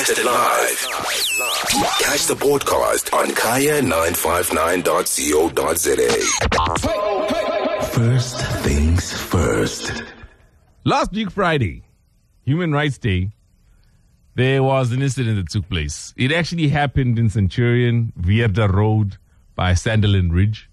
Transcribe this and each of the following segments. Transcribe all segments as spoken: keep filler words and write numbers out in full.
Broadcasted live. Catch the podcast on kaya nine five nine dot co dot za. First things first. Last week Friday, Human Rights Day, there was an incident that took place. It actually happened in Centurion, Vierda Road by Sanderland Ridge.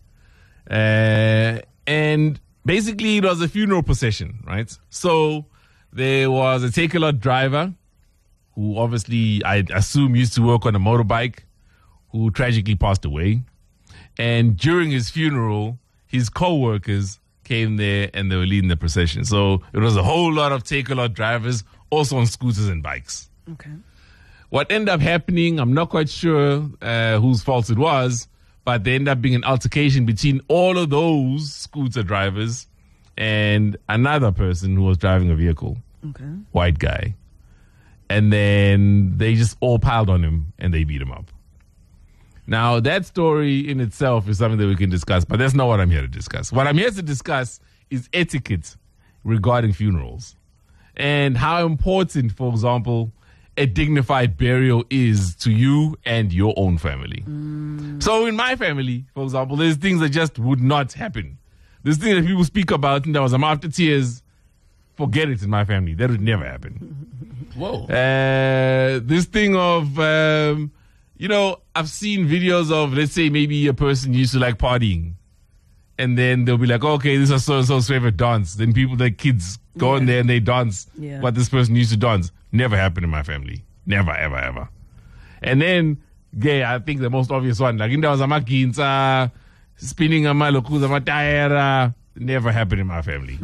Uh, and basically it was a funeral procession, right? So there was a Takealot driver who obviously, I assume, used to work on a motorbike, who tragically passed away. And during his funeral, his co-workers came there and they were leading the procession. So it was a whole lot of Takealot drivers, also on scooters and bikes. Okay. What ended up happening, I'm not quite sure uh, whose fault it was, but there ended up being an altercation between all of those scooter drivers and another person who was driving a vehicle. Okay. White guy. And then they just all piled on him and they beat him up. Now, that story in itself is something that we can discuss, but that's not what I'm here to discuss. What I'm here to discuss is etiquette regarding funerals and how important, for example, a dignified burial is to you and your own family. Mm. So in my family, for example, there's things that just would not happen. There's things that people speak about and there was some after tears. Forget it in my family. That would never happen. Whoa. Uh, this thing of, um, you know, I've seen videos of, let's say, maybe a person used to like partying. And then they'll be like, okay, this is so-and-so's favorite dance. Then people, the kids, go yeah. in there and they dance yeah. what this person used to dance. Never happened in my family. Never, ever, ever. And then, yeah, I think the most obvious one, like in there was a makinsa, spinning a malokuza, matayera. Never happened in my family.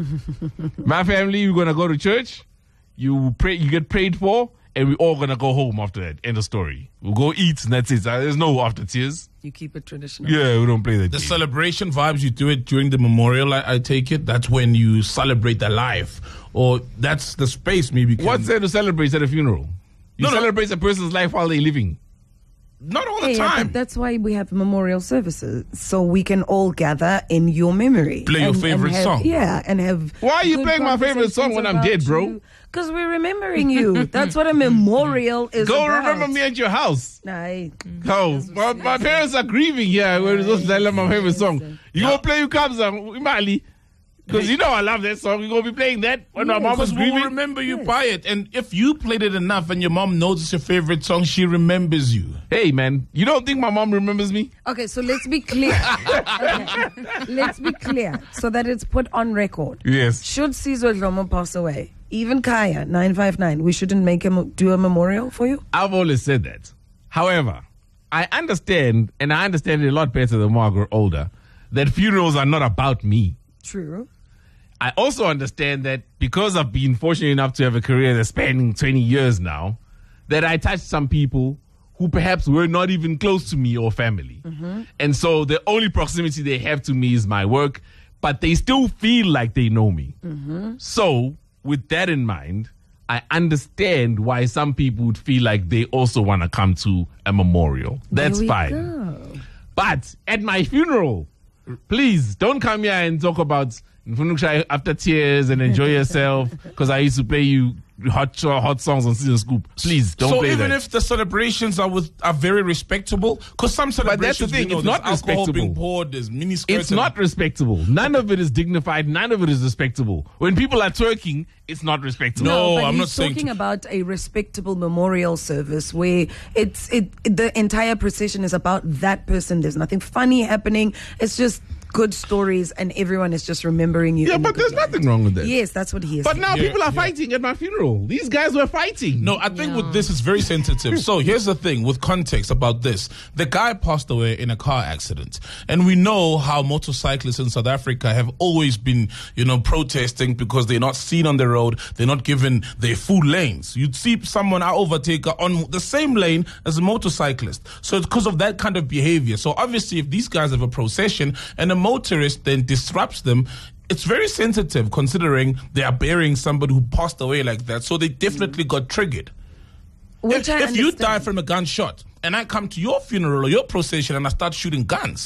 My family, we're gonna go to church. You pray, you get prayed for, and we're all gonna go home after that. End of story. We'll go eat, and that's it. There's no after tears. You keep it traditional. Yeah, we don't play that. The game. celebration vibes, you do it during the memorial, I, I take it. That's when you celebrate the life. Or that's the space maybe. Can, What's there to celebrate at a funeral? You No, no. celebrate a person's life while they're living. Not all the Yeah, time. but that's why we have memorial services, so we can all gather in your memory. Play your favorite have, song. Yeah, and have. Why are you playing my favorite song when I'm dead, bro? Because we're remembering you. That's what a memorial is Go about. remember me at your house. Nah, Oh, my, my parents are grieving here. We're supposed to tell my favorite song. You gonna play Ukabza, Imali? Because you know I love that song. You're going to be playing that when my mom was Because we'll grieving. remember you by it. And if you played it enough and your mom knows it's your favorite song, she remembers you. Hey, man, you don't think my mom remembers me? Okay, so let's be clear. Okay. Let's be clear so that it's put on record. Yes. Should Sizwe Dlomo pass away, even Kaya, nine five nine, we shouldn't make him do a memorial for you? I've always said that. However, I understand, and I understand it a lot better the more I grow older, that funerals are not about me. True. I also understand that because I've been fortunate enough to have a career that's spanning twenty years now, that I touched some people who perhaps were not even close to me or family. Mm-hmm. And so the only proximity they have to me is my work, but they still feel like they know me. Mm-hmm. So with that in mind, I understand why some people would feel like they also want to come to a memorial. That's There we fine. go. But at my funeral, please don't come here and talk about after tears and enjoy yourself because I used to play you hot hot songs on Season Scoop. Please don't so play that. So even if the celebrations are with are very respectable, because some celebrations, but that's the thing, we know, it's not there's alcohol respectable. being poured, there's mini skirts. It's not respectable. None of it is dignified. None of it is respectable. When people are twerking, it's not respectable. No, but I'm he's not saying talking to- about a respectable memorial service where it's it the entire procession is about that person. There's nothing funny happening. It's just good stories and everyone is just remembering you. Yeah, in a but good there's light. nothing wrong with that. Yes, that's what he is But saying. now Yeah, people are yeah. fighting at my funeral. These guys were fighting. No, I think Yeah. with this is very sensitive. So here's the thing with context about this. The guy passed away in a car accident. And we know how motorcyclists in South Africa have always been, you know, protesting because they're not seen on the road. They're not given their full lanes. You'd see someone, I overtake on the same lane as a motorcyclist. So it's because of that kind of behavior. So obviously if these guys have a procession and a motorist then disrupts them, it's very sensitive considering they are burying somebody who passed away like that. So they definitely got triggered. Which If, I if you understand. die from a gunshot and I come to your funeral or your procession and I start shooting guns,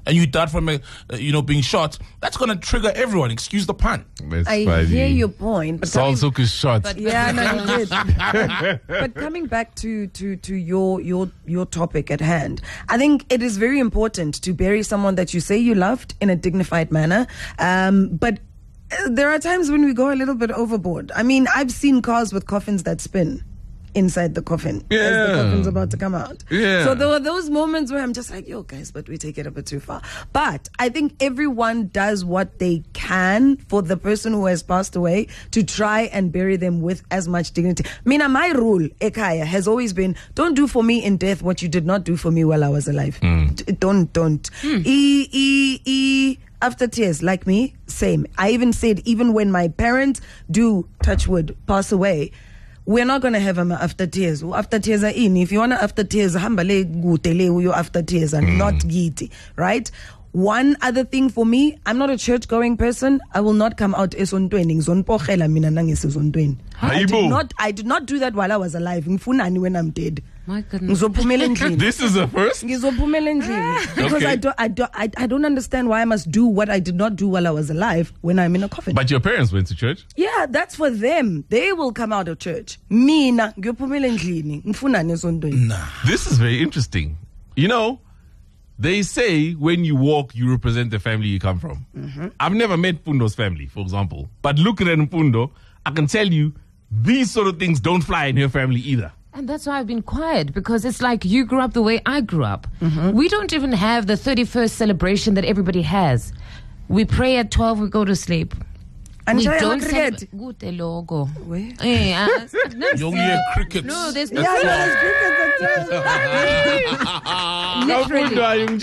and you died from a, uh, you know, being shot, that's going to trigger everyone. Excuse the pun. That's I funny. hear your point. But Saul coming- took his shot. But yeah, no, you did. But coming back to, to, to your your your topic at hand, I think it is very important to bury someone that you say you loved in a dignified manner. Um, but uh, there are times when we go a little bit overboard. I mean, I've seen cars with coffins that spin inside the coffin as the Yeah. coffin's about to come out. Yeah. So there were those moments where I'm just like, yo, guys, but we take it a bit too far. But I think everyone does what they can for the person who has passed away to try and bury them with as much dignity. Mina, my rule, Ekaya, has always been, don't do for me in death what you did not do for me while I was alive. D- Don't, don't. E, e, e. After tears, like me, same. I even said, even when my parents do, touch wood, pass away, we're not going to have them after tears. After tears are in. If you want to after tears, hambale gutele you after tears are not giti, right? One other thing for me, I'm not a church going person. I will not come out esontweni. Ngizonpokhela mina nangesesontweni. I did Hayibo. not I did not do that while I was alive. Ngifunani when I'm dead. My goodness. Ngizophumela endlini. This is the first? Ngizophumela endlini. Because Okay. I don't I don't I, I don't understand why I must do what I did not do while I was alive when I'm in a coffin. But your parents went to church? Yeah, that's for them. They will come out of church. Mina, ngiyophumela endlini. Ngifunani esontweni. This is very interesting. You know, they say when you walk, you represent the family you come from. I've never met Pundo's family, for example. But looking at Mpundo, I can tell you, these sort of things don't fly in her family either. And that's why I've been quiet, because it's like you grew up the way I grew up. We don't even have the thirty-first celebration that everybody has. We pray at twelve, we go to sleep. And we enjoy don't our cricket. celebrate. Good logo. Where? Eh, uh, I've never You only seen- hear crickets. No, there's no. Yeah, yeah, there's cricket at twelve. Literally.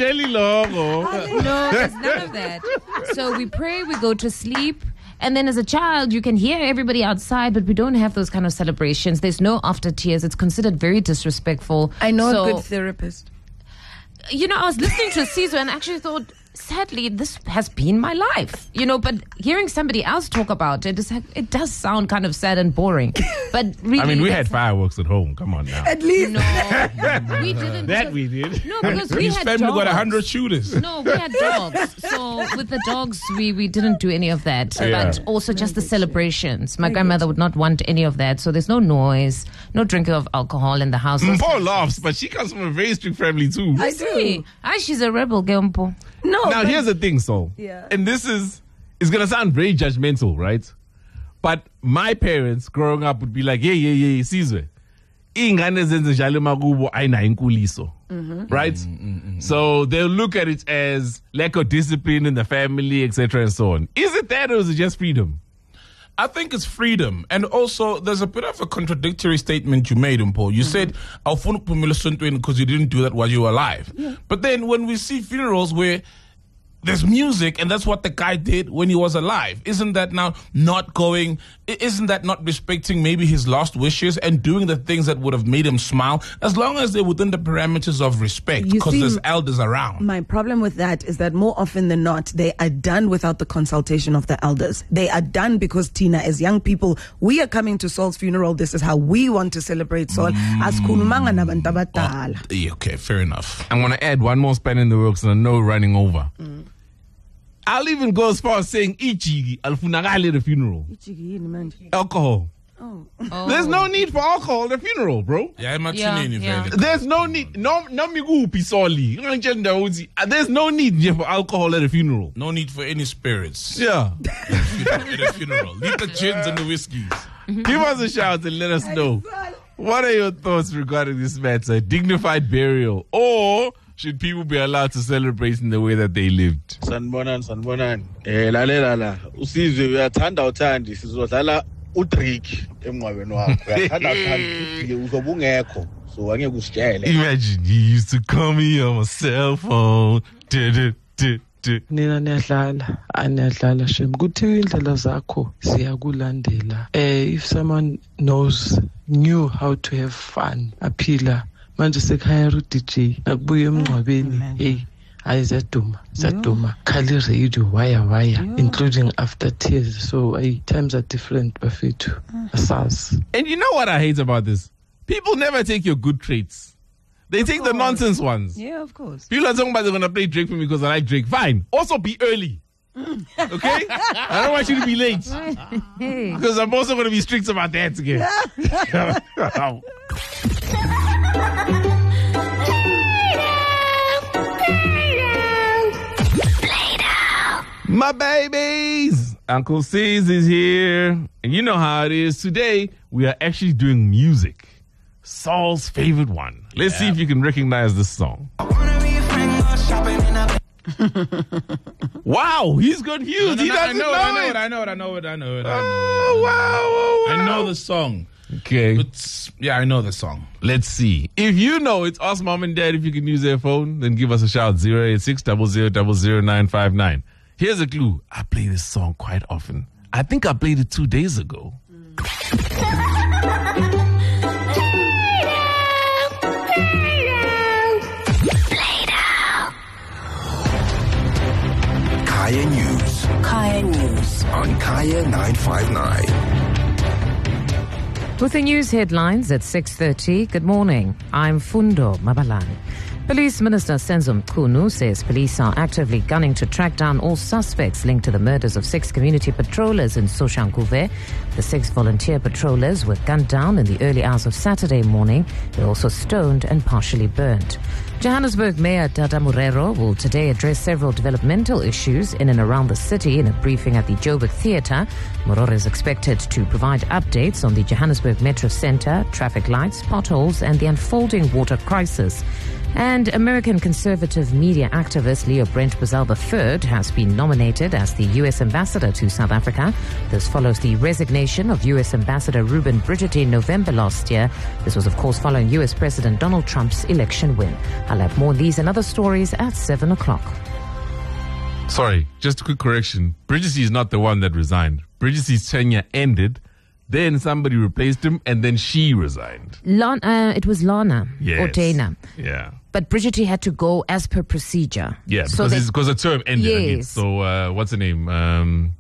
Literally. No, there's none of that. So we pray, we go to sleep. And then as a child, you can hear everybody outside, but we don't have those kind of celebrations. There's no after tears. It's considered very disrespectful. I know So, a good therapist. you know, I was listening to Caesar and actually thought, sadly, this has been my life, you know, but hearing somebody else talk about it, it's like, it does sound kind of sad and boring. But really, I mean, we had that's- fireworks at home. Come on now. At least. No, we didn't. That because- we did. No, because we His had family got dogs. a hundred shooters. No, we had dogs. So with the dogs, we, we didn't do any of that. Yeah. But also just the celebrations. My grandmother would not want any of that. So there's no noise, no drinking of alcohol in the house. Paul laughs, but she comes from a very strict family too. I See, do. ah, she's a rebel, Gempo. No. Now, but- here's the thing, Saul. Yeah. And this is, it's going to sound very judgmental, right? But my parents growing up would be like, yeah, yeah, yeah, Sizwe. Ingane zenze njalo makubo ayina inkuliso. Right? So they'll look at it as lack of discipline in the family, et cetera, and so on. Is it that, or is it just freedom? I think it's freedom. And also, there's a bit of a contradictory statement you made, Mpo. You said, "Awufuna ukuphumela esontweni because you didn't do that while you were alive." But then when we see funerals where there's music and that's what the guy did when he was alive, isn't that now not going, i- isn't that not respecting maybe his last wishes and doing the things that would have made him smile, as long as they're within the parameters of respect, You because see, there's elders around? My problem with that is that more often than not, they are done without the consultation of the elders. They are done because, Tina, as young people, we are coming to Saul's funeral. This is how we want to celebrate Saul. As khulumanga nabantu abadala. Yeah, okay, fair enough. I'm going to add one more span in the works and I know running over. I'll even go as far as saying Ichigi alfunakali at a funeral. Alcohol. Oh. There's no need for alcohol at a funeral, bro. Yeah, I'm Yeah, yeah. There's no need. No, no miguphi soli. Ngangitshela ukuthi, uh, there's no need nje for alcohol at a funeral. No need for any spirits Yeah. at a funeral. Leave the gins and the whiskeys. Give us a shout and let us know. What are your thoughts regarding this matter? Dignified burial, or should people be allowed to celebrate in the way that they lived? Sanibonani sanibonani eh lalela la usizwe uyathanda uthandi sizodlala uDrick emngcwabeni wakho uyathanda uthandi futhi uzobe ungekho so angeke usitshele Imagine you used to call me on my cell phone. Du- du- du- du. Nina niyadlala aniyadlala shem kuthiwa indlela zakho siyakulandela eh if someone knows knew how to have fun aphila manje sekhaya u-D J akubuye emngcwabeni hey hayi ziyaduma ziyaduma khali radio wire wire including after tears so hey, times are different bafethu asazi. And you know what I hate about this? People never take your good traits. They take the nonsense ones. Yeah, of course. People are talking about they're going to play Drake for me because I like Drake. Fine. Also be early. Okay? I don't want you to be late. Hey. Because I'm also going to be strict about that again. My babies! Uncle C's is here. And you know how it is. Today, we are actually doing music. Saul's favorite one. Let's yeah. see if you can recognize this song. Wow, he's confused. No, no, he no, doesn't I know, know, it, I know it. it. I know it. I know it. I know it. I know it. Oh, wow, oh, wow. I know the song. Okay. But, yeah, I know the song. Let's see. If you know it, ask mom and dad if you can use their phone. Then give us a shout. zero eight six, zero zero zero zero nine five nine. Here's a clue. I play this song quite often. I think I played it two days ago. Kaya News. Kaya News. On Kaya nine five nine. With the news headlines at six thirty, good morning. I'm Fundo Mabalani. Police Minister Senzo Mchunu says police are actively gunning to track down all suspects linked to the murders of six community patrollers in Soshanguve. The six volunteer patrollers were gunned down in the early hours of Saturday morning. They were also stoned and partially burnt. Johannesburg Mayor Dada Murero will today address several developmental issues in and around the city in a briefing at the Joburg Theatre. Murero is expected to provide updates on the Johannesburg Metro Centre, traffic lights, potholes and the unfolding water crisis. And American conservative media activist Leo Brent Brazil the third has been nominated as the U S ambassador to South Africa. This follows the resignation of U S Ambassador Ruben Bridget in November last year. This was, of course, following U S President Donald Trump's election win. I'll have more of these and other stories at seven o'clock. Sorry, just a quick correction. Bridget is not the one that resigned. Bridget's tenure ended. Then somebody replaced him, and then she resigned. Lana, uh, it was Lana Yes. or Dana. Yeah. But Bridget had to go as per procedure. Yeah, So because they- it's because the term ended. I mean, Yes. so uh, what's the name? Um,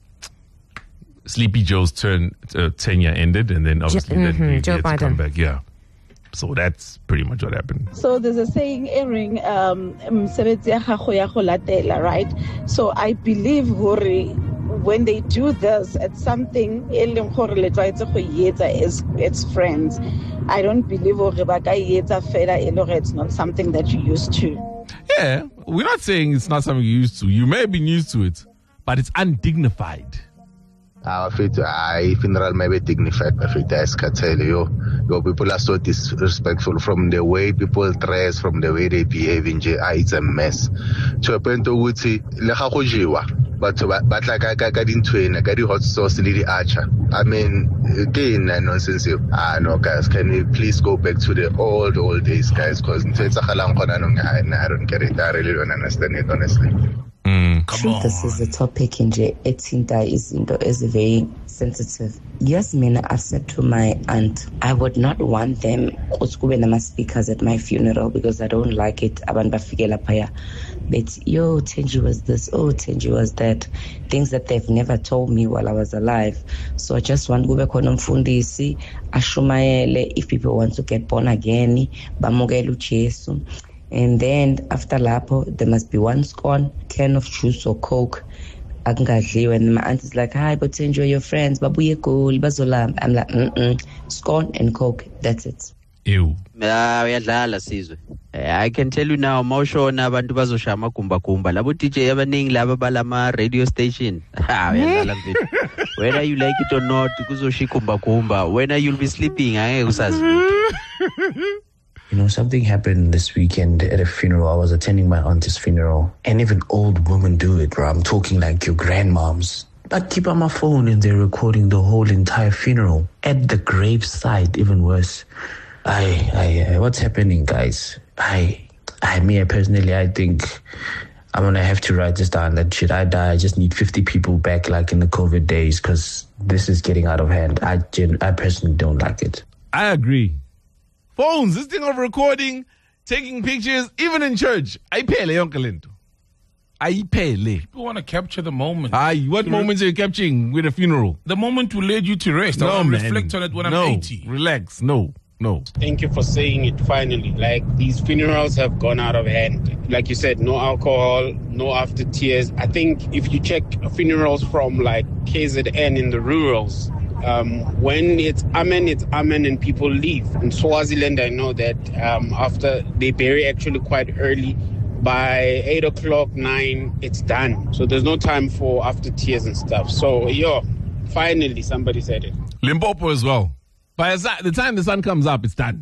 Sleepy Joe's turn uh, tenure ended, and then obviously Jo- then mhm, he, Joe he had to come Biden. back. Yeah. So that's pretty much what happened. So there's a saying airing, um, msebenzi ya gago ya go latela, right? So I believe hore when they do this, it's something e leng gore le tlwaetse go etsa as its friends. I don't believe hore ba ka etsa fela e le gore it's not something that you used to. Yeah, we're not saying it's not something you're used to. You may have been used to it, but it's undignified. Our faith, I funeral may be dignified, but faith, I can tell you, your people are so disrespectful from the way people dress, from the way they behave in jail. Ah, it's a mess. To a point to which, le ga go jewa, but but like I got into it, I got the hot sauce, the archer. I mean, again, nonsense. Ah, no, guys, can we please go back to the old, old days, guys? Because I don't get it. I really don't understand it, honestly. Mm. Truth, this is a topic nje ethinta izinto is very sensitive. Yes, mina, I've said to my aunt, I would not want them ukuthi kube nama speakers at my funeral because I don't like it. Abantu bafike lapha, but yo, Tenji was this, oh, Tenji was that, things that they've never told me while I was alive. So I just want kube khona umfundisi ashumayele if people want to get born again, bamukele uJesu. And then after lapo, there must be one scone, can of juice or coke. Akungadliwe. And my aunt is like, hi, but enjoy your friends. Babuye cool, bazolam. I'm like, mm-mm. Scone and coke. That's it. Ew. Ah, uyadlala Sizwe. I can tell you now, mawushona abantu bazosha amagumba gumba. Labo D J abaningi laba balama radio station. Ah, uyadlala mfethu. Whether you like it or not, kuzosha igumba gumba. When you'll be sleeping, angeke usazi. You know, something happened this weekend at a funeral. I was attending my auntie's funeral. And even old women do it, bro. I'm talking like your grandmoms. I keep on my phone and they're recording the whole entire funeral. At the graveside, even worse. I, I, I, what's happening, guys? I, I, me, personally, I think I'm going to have to write this down that should I die, I just need fifty people back like in the COVID days because this is getting out of hand. I, gen- I personally don't like it. I agree. Phones, this thing of recording, taking pictures, even in church. Ayiphele yonke lento. Ayiphele. People want to capture the moment. Aye, what To moments are you capturing with a funeral? The moment will lead you to rest. No, I will man. reflect on it when no, I'm eighty. Relax. No. No. Thank you for saying it finally. Like, these funerals have gone out of hand. Like you said, no alcohol, no after tears. I think if you check funerals from like K Z N in the rurals, um, when it's amen, it's amen and people leave. In Swaziland, I know that um, after they bury actually quite early, by eight o'clock, nine, it's done. So there's no time for after tears and stuff. So, yo, finally somebody said it. Limpopo as well. By the time the sun comes up, it's done.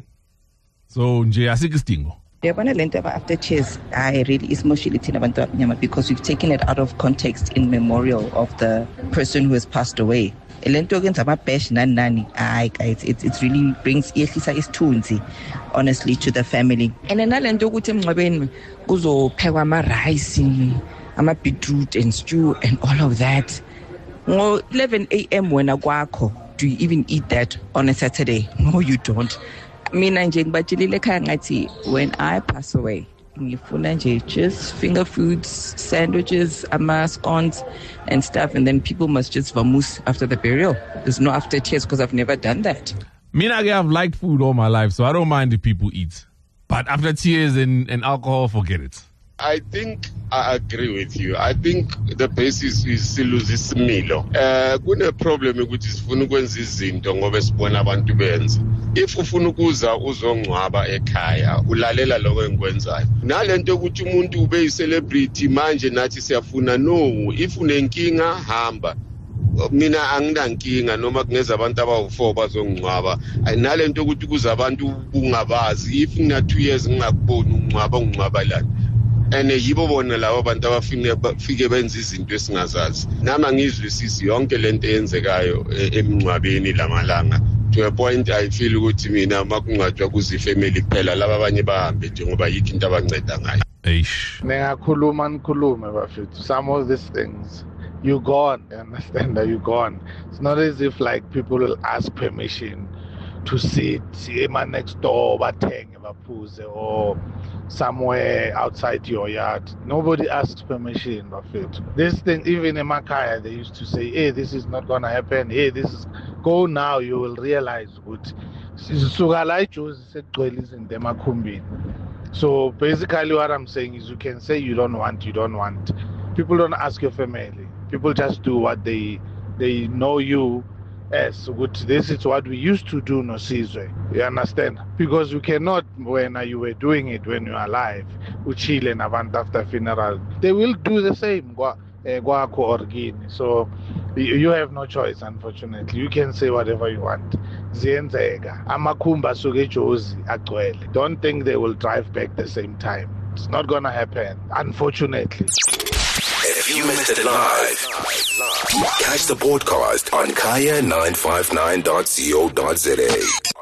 So, nje asikho isidingo. Yabona lento after tears, I really is mostly abantu abanyama because we've taken it out of context in memorial of the person who has passed away. Lento kenza amabash nani nani. Ay guys, it it really brings yehlisa isithunzi honestly to the family. And nalento ukuthi emngcwabeni kuzophekwa ama rice, ama beetroot and stew and all of that. Ngo eleven a.m. wena kwakho, do you even eat that on a Saturday? No, you don't. Mina nje ngibatshelile ekhaya ngathi when I pass away, ngifuna nje just finger foods, sandwiches, ama scones and stuff, and then people must just vamoose after the burial. There's no after tears because I've never done that. Mina, I've liked food all my life, so I don't mind if people eat. But after tears and, and alcohol, forget it. I think I agree with you. I think the basis is siluza isimilo. Eh kune problem ukuthi sifuna ukwenza izinto ngoba sibona abantu benza. If ufuna ukuza uzongcwaba ekhaya, ulalela lokho engikwenzayo. Nalento ukuthi umuntu ube yi-celebrity manje nathi siyafuna no. If unenkinga hamba. Mina anginankinga noma kungeza abantu abawu-four bazongcwaba. Nalento ukuthi kuza abantu ungabazi. If ngina two years ngingakuboni ungcwaba ungcwaba lana. And yibo bona labo abantu abafike bafike benza izinto esingazazi. Nama ngizwisisi yonke lento eyenzekayo emncwabeni lamalanga. To a point I feel ukuthi mina makungcwatshwa kuzi family kuphela laba abanye bahambe nje ngoba yikho into abanceda ngayo. Eish. Ningakhuluma nikhulume bafethu. Some of these things you gone, you understand that you gone. It's not as if like people will ask permission to sit in my next door bathenge baphuze or somewhere outside your yard. Nobody asks permission, bafethu. This thing, even in Makaya, they used to say, hey, this is not gonna happen. Hey, this is go now, you will realize good. So basically what I'm saying is you can say you don't want, you don't want. People don't ask your family. People just do what they they know you as good. This is what we used to do, no Sizwe. You understand? Because you cannot, when you were doing it when you are alive, uchile and avant after funeral, they will do the same. So you have no choice, unfortunately. You can say whatever you want. Don't think they will drive back the same time. It's not gonna happen, unfortunately. If you missed it live, catch the podcast on kaya nine five nine dot co dot za.